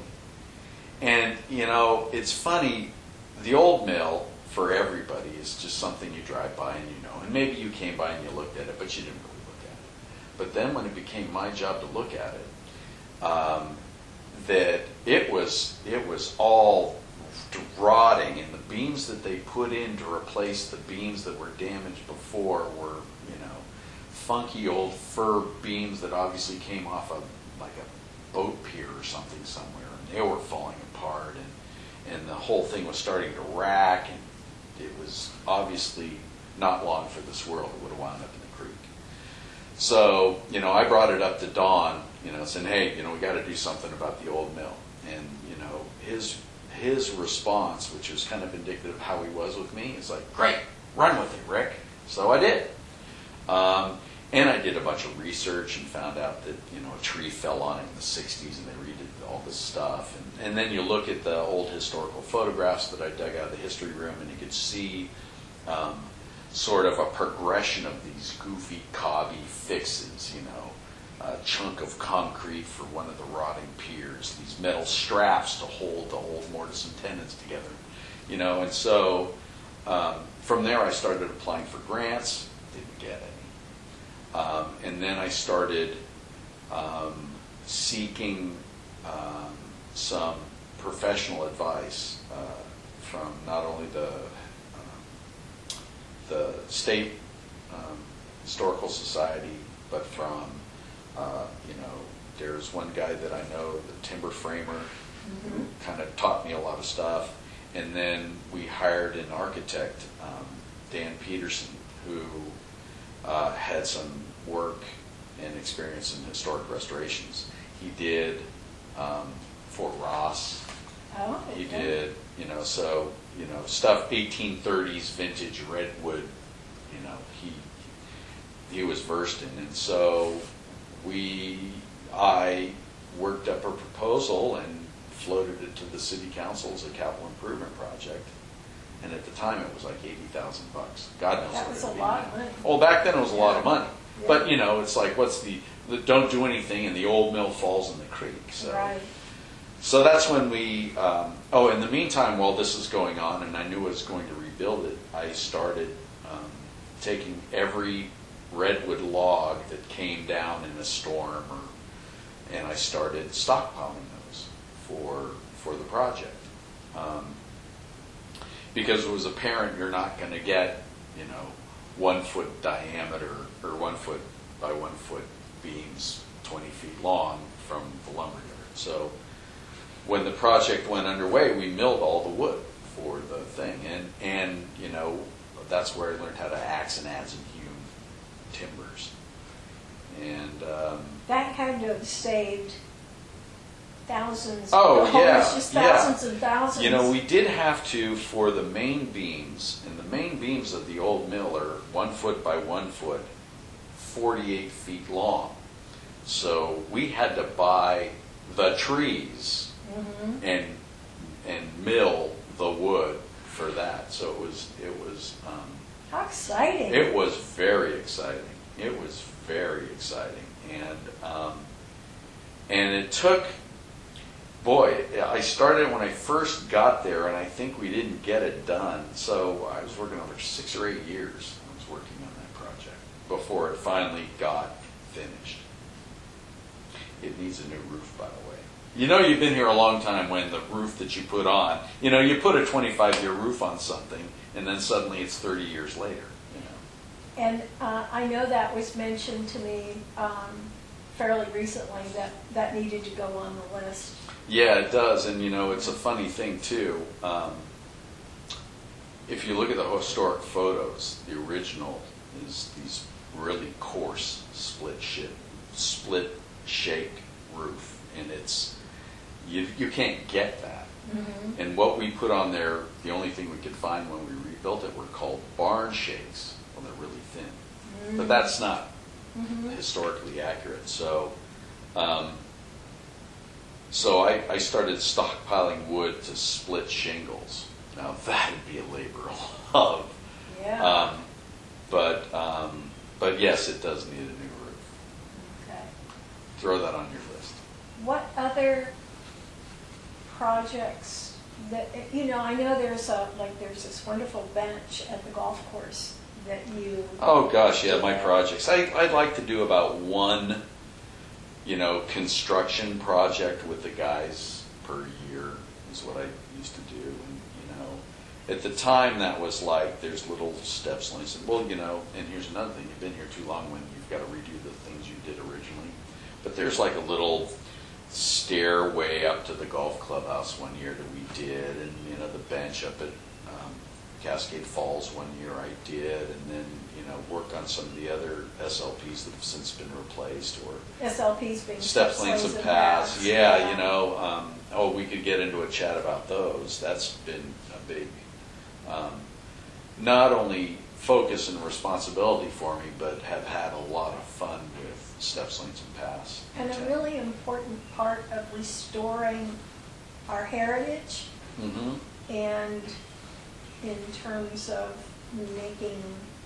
And, you know, it's funny, the old mill for everybody is just something you drive by and you know. And maybe you came by and you looked at it, but you didn't really look at it. But then when it became my job to look at it, um, that it was it was all rotting, and the beams that they put in to replace the beams that were damaged before were, you know, funky old fir beams that obviously came off of like a boat pier or something somewhere, and they were falling apart, and and the whole thing was starting to rack, and it was obviously not long for this world. It would have wound up in the creek. So, you know, I brought it up to Don, you know, saying, hey, you know, we got to do something about the old mill. And, you know, his his response, which was kind of indicative of how he was with me, is like, great, run with it, Rick. So I did. Um, and I did a bunch of research and found out that, you know, a tree fell on it in the sixties, and they redid all this stuff. And, and then you look at the old historical photographs that I dug out of the history room, and you could see um, sort of a progression of these goofy, cobby fixes, you know, a chunk of concrete for one of the rotting piers, these metal straps to hold the old mortise and tenons together, you know. And so um, from there I started applying for grants, didn't get any. Um, and then I started um, seeking um, some professional advice uh, from not only the um, the state um, historical society, but from uh, you know, there's one guy that I know, the timber framer, Mm-hmm. who kind of taught me a lot of stuff. And then we hired an architect, um, Dan Peterson, who uh, had some work and experience in historic restorations. He did um, Fort Ross. Oh, He okay. did, you know, so, you know, stuff eighteen thirties vintage redwood, you know, he he was versed in. And so we, I worked up a proposal and floated it to the city council as a capital improvement project. And at the time it was like eighty thousand bucks. God knows That what was it'd a be lot now. of money. Well, back then it was a lot of Yeah. money. Yeah. But, you know, it's like, what's the, the, don't do anything and the old mill falls in the creek. So. Right. so that's when we, um, oh, in the meantime, while this is going on, and I knew I was going to rebuild it, I started um, taking every redwood log that came down in a storm, or, and I started stockpiling those for for the project. Um, because it was apparent you're not going to get, you know, one foot diameter or one foot by one foot beams twenty feet long from the lumberyard. So when the project went underway, we milled all the wood for the thing, and and you know, that's where I learned how to axe and adze and hew timbers. And um, That had to have saved thousands. Oh, of homes, yeah, just yeah. thousands and thousands. You know, we did have to, for the main beams, and the main beams of the old mill are one foot by one foot, forty-eight feet long. So we had to buy the trees Mhm. and and mill the wood for that. So it was it was um, How exciting! it was very exciting. It was very exciting, and um, and it took. Boy, I started when I first got there, and I think we didn't get it done. So I was working over six or eight years. I was working on that project before it finally got finished. It needs a new roof, by the way. You know, you've been here a long time when the roof that you put on, you know, you put a twenty-five year roof on something, and then suddenly it's thirty years later. You know. And uh, I know that was mentioned to me um, fairly recently, that that needed to go on the list. Yeah, it does, and you know, it's a funny thing too. Um, if you look at the historic photos, the original is these really coarse split shit, split shake roof, and it's you you can't get that. Mm-hmm. And what we put on there, the only thing we could find when we rebuilt it, were called barn shakes. Well, they're really thin, Mm-hmm. but that's not Mm-hmm. historically accurate. So. Um, So I, I started stockpiling wood to split shingles. Now that'd be a labor of love. Yeah. Um, but um, but yes, it does need a new roof. Okay. Throw that on your list. What other projects that, you know, I know there's a, like, there's this wonderful bench at the golf course that you. Oh gosh, yeah, my projects. I, I'd like to do about one, you know, construction project with the guys per year is what I used to do. And, you know, at the time that was like, there's little steps. And I said, well, you know, and here's another thing, you've been here too long when you've got to redo the things you did originally. But there's like a little stairway up to the golf clubhouse one year that we did, and, you know, the bench up at um, Cascade Falls one year I did, and then, you know, work on some of the other S L Ps that have since been replaced, or S L Ps being steps, lanes, and paths. Yeah, you know, um, oh, we could get into a chat about those. That's been a big, um, not only focus and responsibility for me, but have had a lot of fun with steps, lanes, and paths. And a really important part of restoring our heritage, Mm-hmm. and in terms of making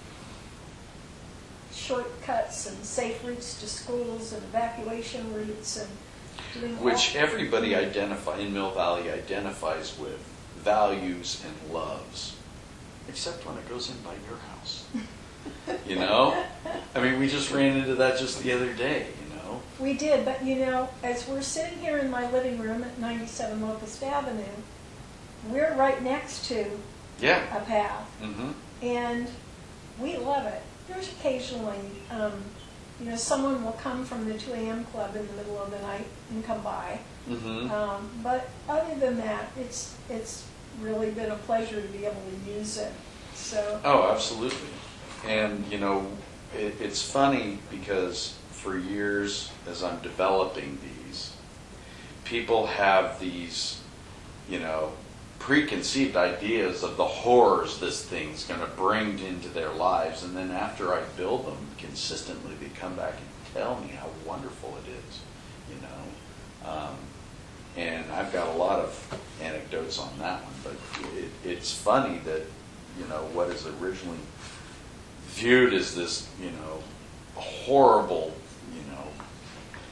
shortcuts and safe routes to schools and evacuation routes and doing all. Which everybody identify in Mill Valley identifies with, values and loves, except when it goes in by your house. You know, I mean, we just ran into that just the other day. You know, We did, but you know, as we're sitting here in my living room at ninety-seven Locust Avenue, we're right next to yeah. a path, Mm-hmm. and we love it. There's occasionally, um, you know, someone will come from the two a.m. club in the middle of the night and come by. Mm-hmm. Um, but other than that, it's it's really been a pleasure to be able to use it. So Oh, absolutely. And, you know, it, it's funny because for years as I'm developing these, people have these, you know, preconceived ideas of the horrors this thing's going to bring into their lives. And then after I build them consistently, they come back and tell me how wonderful it is, you know. Um, and I've got a lot of anecdotes on that one, but it, it's funny that, you know, what is originally viewed as this, you know, horrible, you know,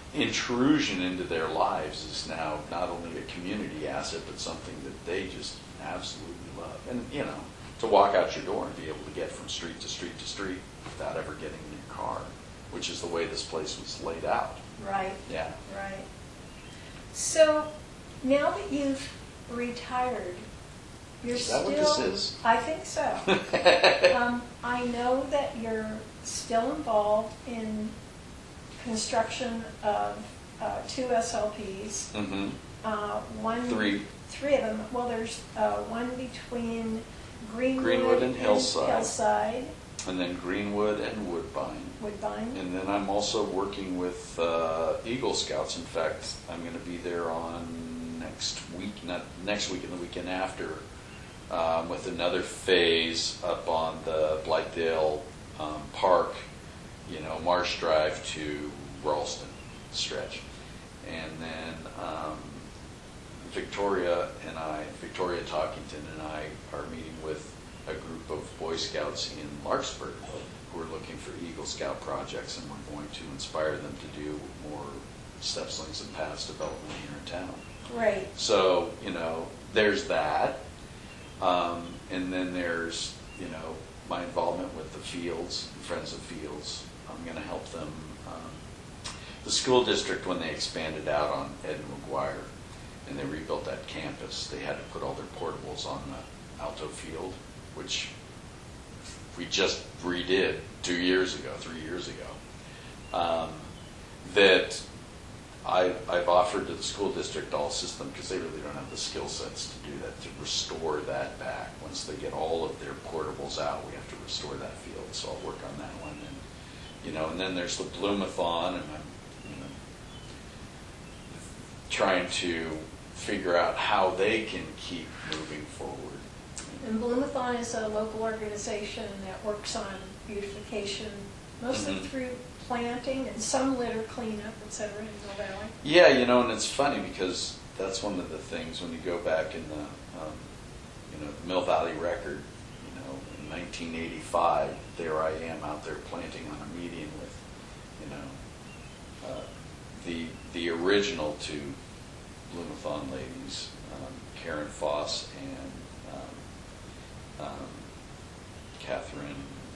intrusion into their lives is now not only a community asset, but something that they just absolutely love. And, you know, to walk out your door and be able to get from street to street to street without ever getting in your car, which is the way this place was laid out. Right. Yeah. Right. So now that you've retired, you're Is that still. what this is? I think so. um, I know that you're still involved in construction of uh, two S L Ps. Mm-hmm. Uh, one. Three. Three of them. Well, there's uh, one between Greenwood, Greenwood and Hillside. Hillside, And then Greenwood and Woodbine. Woodbine. And then I'm also working with uh, Eagle Scouts. In fact, I'm going to be there on next week, not next week and the weekend after, um, with another phase up on the Blythedale um, Park, you know, Marsh Drive to Ralston stretch. And then um, Victoria and I, Victoria Talkington and I are meeting with a group of Boy Scouts in Larkspur who are looking for Eagle Scout projects, and we're going to inspire them to do more step slings and paths development here in town. Great. So, you know, there's that. Um, and then there's, you know, my involvement with the Fields, Friends of Fields. I'm going to help them. Um, the school district, when they expanded out on Ed and McGuire and they rebuilt that campus, they had to put all their portables on the Alto Field, which we just redid two years ago, three years ago. Um, that I, I've offered to the school district all system, because they really don't have the skill sets to do that, to restore that back. Once they get all of their portables out, we have to restore that field. So I'll work on that one. And, you know, and then there's the Bloomathon, and I'm, you know, trying to figure out how they can keep moving forward. And Bloomathon is a local organization that works on beautification, mostly Mhm. through planting and some litter cleanup, et cetera, in Mill Valley. Yeah, you know, and it's funny because that's one of the things when you go back in the, um, you know, the Mill Valley Record, you know, in nineteen eighty-five, there I am out there planting on a median with, you know, uh, the the original two Bloomathon ladies, um, Karen Foss and um, um, Catherine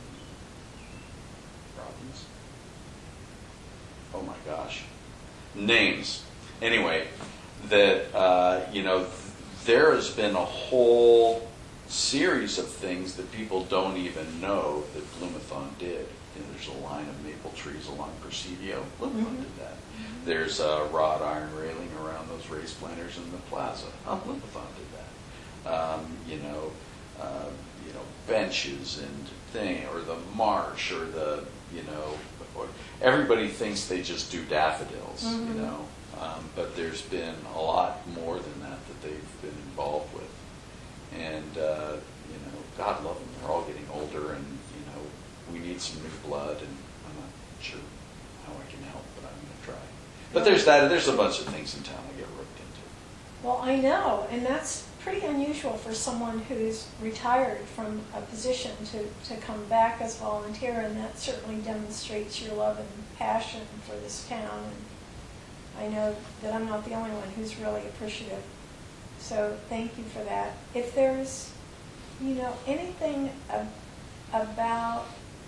Robbins. Oh my gosh, names. Anyway, that, uh, you know, there has been a whole series of things that people don't even know that Bloomathon did. You know, there's a line of maple trees along Presidio. Bloomathon Mhm. did that. There's a wrought iron railing around those raised planters in the plaza. Oh, Bloomathon did that. Um, you know, uh, you know, benches and thing, or the marsh, or the, you know, or everybody thinks they just do daffodils, Mhm. you know, um, but there's been a lot more than that that they've been involved with. And, uh, you know, God love them, they're all getting older, and, you know, we need some new blood, and I'm not sure how I can help, but I'm going to try. But there's that, there's a bunch of things in town I get roped into. Well, I know, and that's pretty unusual for someone who's retired from a position to, to come back as volunteer, and that certainly demonstrates your love and passion for this town. And I know that I'm not the only one who's really appreciative. So thank you for that. If there's, you know, anything ab- about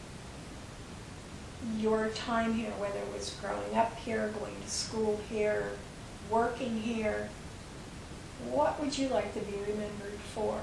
your time here, whether it was growing up here, going to school here, working here, what would you like to be remembered for?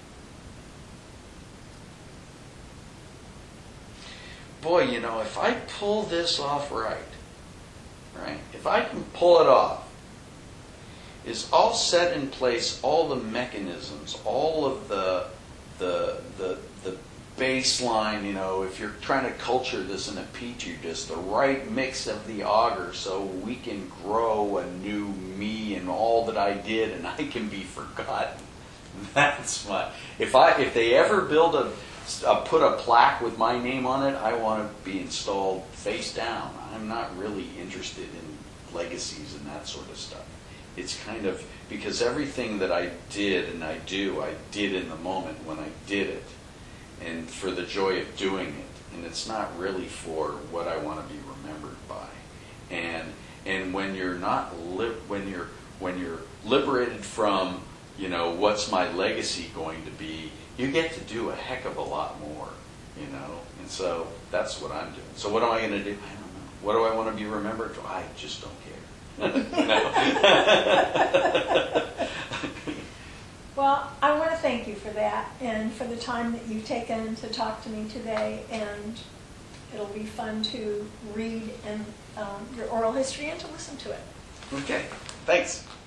Boy, you know, if I pull this off right, right, if I can pull it off, is all set in place, all the mechanisms, all of the the the the baseline, you know, if you're trying to culture this in a petri dish, the right mix of the auger so we can grow a new me and all that I did, and I can be forgotten. That's my, if I if they ever build a, a put a plaque with my name on it, I want to be installed face down. I'm not really interested in legacies and that sort of stuff. It's kind of, because everything that I did and I do, I did in the moment when I did it, and for the joy of doing it. And it's not really for what I want to be remembered by. And And when you're not li- when you're when you're liberated from, you know, what's my legacy going to be, you get to do a heck of a lot more, you know. And so that's what I'm doing. So what am I going to do? I don't know. What do I want to be remembered for? I just don't care. You know? Well, I want to thank you for that and for the time that you've taken to talk to me today. And it'll be fun to read and um, your oral history and to listen to it. Okay. Thanks.